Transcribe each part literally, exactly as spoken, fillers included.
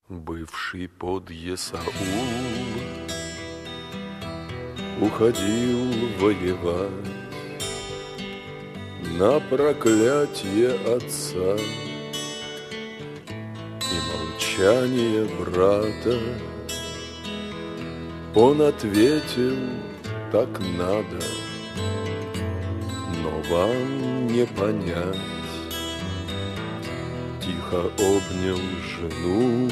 Бывший подъясаул уходил воевать на проклятие отца и молчание брата. Он ответил: так надо, но вам не понять. Тихо обнял жену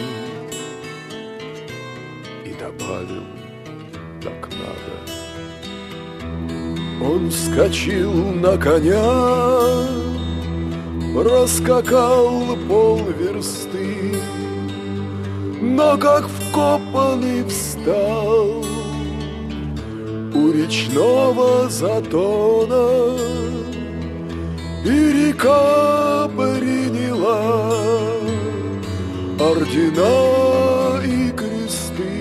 и добавил: так надо. Он вскочил на коня, проскакал полверсты, но как вкопанный встал у речного затона, и река приняла ордена и кресты,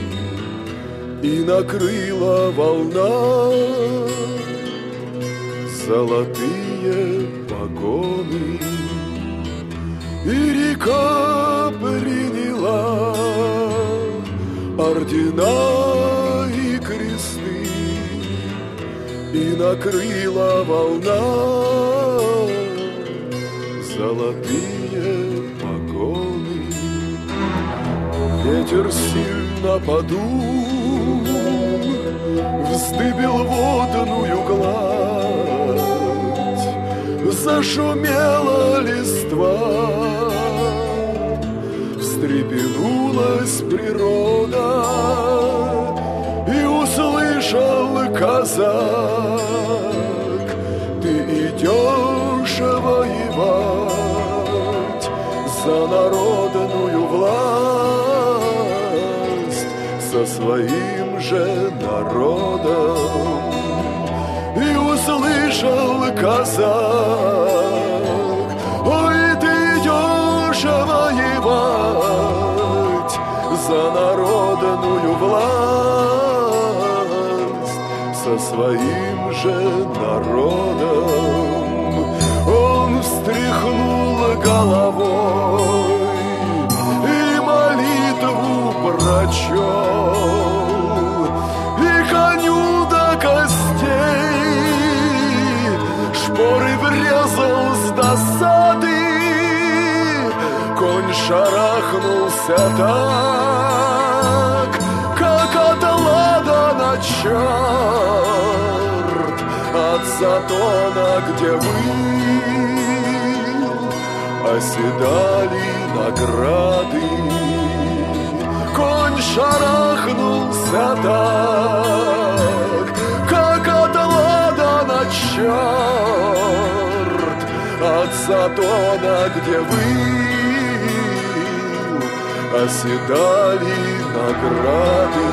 и накрыла волна золотые погоны, и река приняла ордена и кресты, и накрыла волна золотые погоны. Ветер сильно подул, вздыбил водную гладь, зашумела листва, встрепенулась природа, и услышал казак: ты идешь воевать за народную власть со своим же народом. И услышал казак: ой, ты идешь воевать за народную власть со своим же народом. Он встряхнул головой и молитву прочел, и коню до костей шпоры врезал с досады. Конь шарахнулся так, как от лада на черт, от затона, где вы оседали награды. Конь шарахнулся так, как от лада на черт, от затона, где вы оседали награды.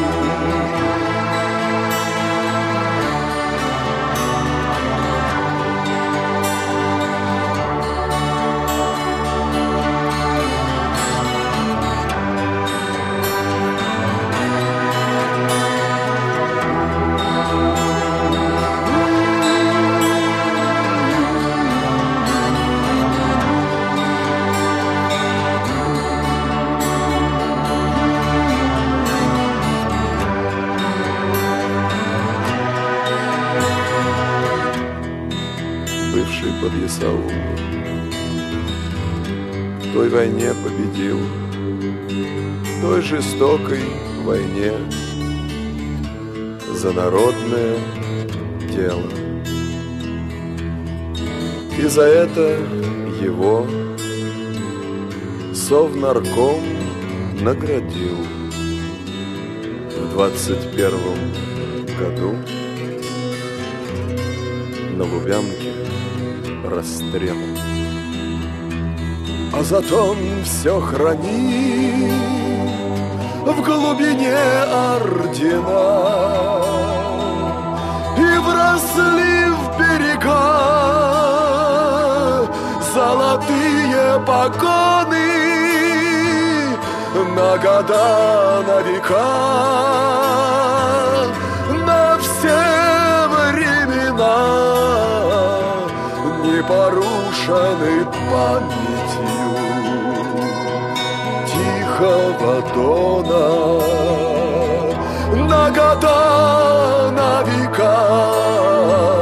Бывший подъясаул в той войне победил, в той жестокой войне за народное дело. И за это его Совнарком наградил в двадцать первом году на Лубянке расстрелом. А затон все хранит в глубине ордена, и вросли в берега золотые погоны на года, на века, на все времена, непорушены памятью. Тихо тихого тона, на года, на века.